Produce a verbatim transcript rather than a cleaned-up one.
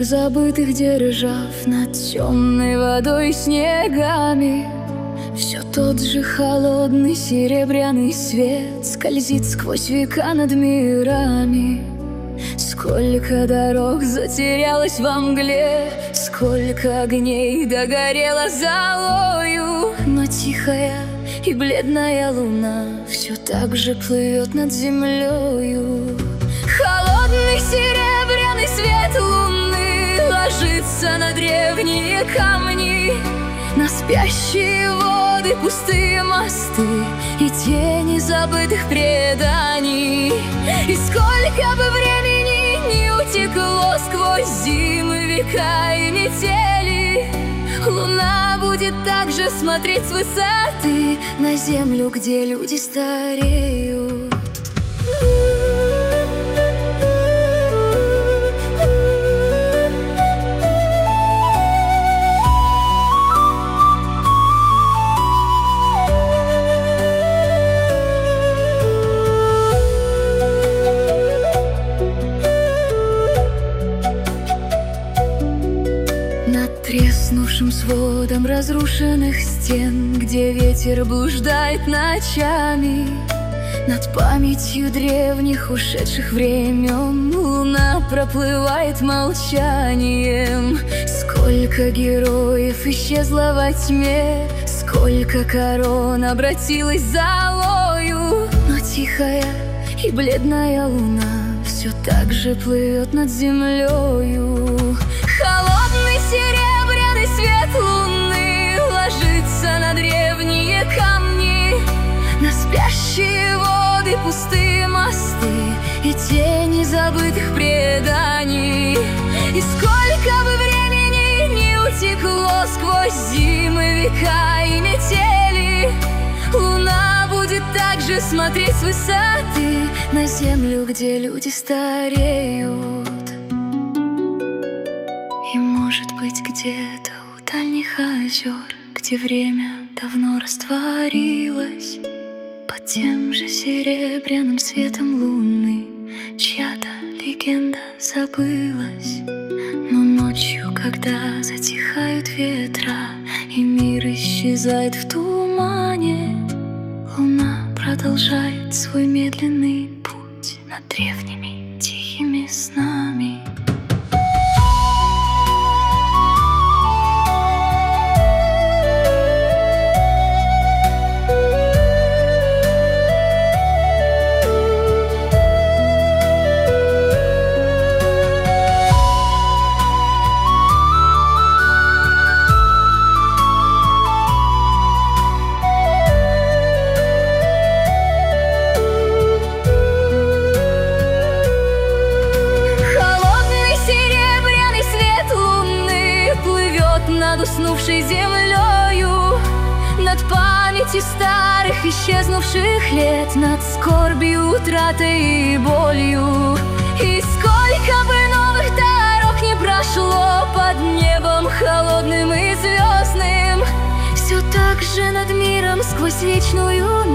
забытых держав над темной водой и снегами. Все тот же холодный серебряный свет скользит сквозь века над мирами. Сколько дорог затерялось во мгле, сколько огней догорело золою. Но тихая и бледная луна все так же плывет над землею. Холодный серебряный свет луны ложится на древние камни, на спящие воды, пустые мосты и тени забытых преданий. И сколько бы времени не утекло сквозь зимы, века и метели, луна будет также смотреть с высоты на землю, где люди стареют. Треснувшим сводом разрушенных стен, где ветер блуждает ночами, над памятью древних ушедших времен луна проплывает молчанием. Сколько героев исчезло во тьме, сколько корон обратилась золою. Но тихая и бледная луна все так же плывет над землею. Холодный серебряный свет луны ложится на древние камни, на спящие воды, пустые мосты и тени забытых преданий. И сколько бы времени не утекло сквозь зимы, века и метели, луна будет также смотреть с высоты на землю, где люди стареют. И, может быть, где-то у дальних озер, где время давно растворилось под тем же серебряным светом луны, чья-то легенда забылась. Но ночью, когда затихают ветра и мир исчезает в тумане, луна продолжает свой медленный путь над древними тихими снами. Над уснувшей землею, над памятью старых исчезнувших лет, над скорбью, утратой и болью. И сколько бы новых дорог не прошло под небом холодным и звездным, все так же над миром сквозь вечную